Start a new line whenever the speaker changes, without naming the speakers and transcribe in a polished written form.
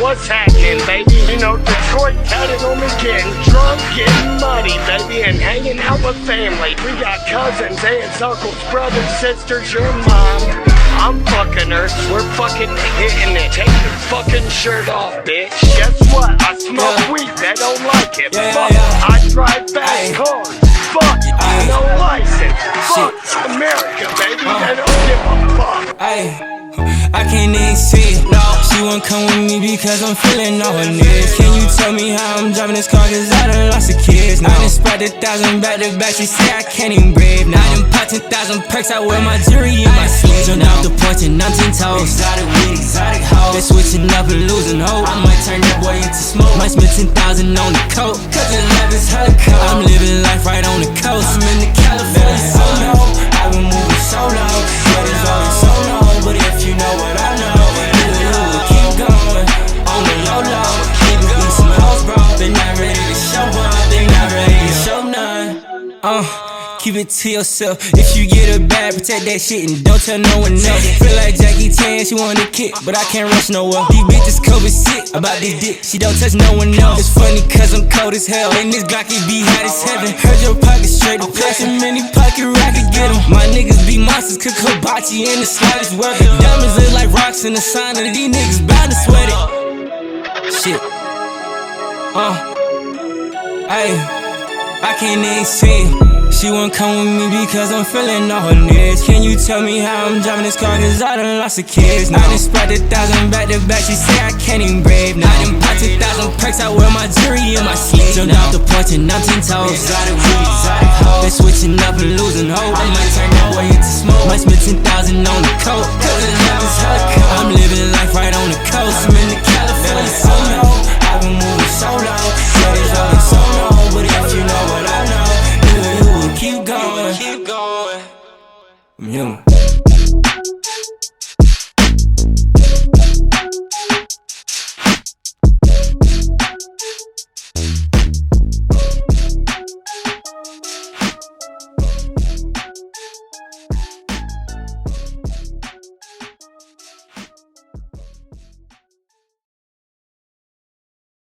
what's happening, baby? You know, Detroit counting on me getting drunk, getting money, baby, and hanging out with family. We got cousins, aunts, uncles, brothers, sisters, your mom. I'm fucking her, we're fucking hitting it. Take your fucking shirt off, bitch. Guess what? I smoke weed, they don't like it. Fuck, I drive fast cars. Fuck, no license. Fuck America, baby, they don't give a fuck.
I can't even see it, no. She won't come with me because I'm feeling all her needs. Can you tell me how I'm driving this car, cause I done lost the kids now. I done spread 1,000 back to back, she say I can't even breathe now. I done popped 10,000 perks, I wear my jewelry in my sleeve. Jumped off the porch and I'm 10 toes. Exotic with exotic hoes. They switching up and losing hope. I might turn that boy into smoke. Might spend 10,000 on the coat, cause the life is hella cold. I'm living life right on the coast. I'm in the California solo. I've been moving so long, but it's always so long. But if you know what I know, you will keep going on the low low. Even be some hoes, bro, they not ready to show up, they not ready to show none. Keep it to yourself. If you get a bag, protect that shit and don't tell no one else. Feel like Jackie Chan, she wanna kick, but I can't rush nowhere. These bitches cover sick about this dick, she don't touch no one else. It's funny cause I'm cold as hell, and this Glocky be hot as heaven. Heard your pocket straight, the plus a mini pocket rocket, get 'em. My niggas be monsters, cook hibachi in the slightest weather. Diamonds look like rocks in the sign of these niggas bound to sweat it. Shit. I can't even see it. She won't come with me because I'm feeling all her needs. Can you tell me how I'm driving this car, cause I done lost the kids now. I done spread 1,000 back to back, she say I can't even breathe now. I done popped 10,000 perks, I wear my jewelry in my sleeve. Jumped off the porch and I'm 10 toes. Exotic with exotic hoes. They switching up and losing hope. I might turn that boy into smoke. Might spend 10,000 on the coat, cause the life is hella cold. I'm living life right on the coast. I'm in the California solo. I've been moving so low, but it's always so low. But if you know what I know, keep going. I'm human.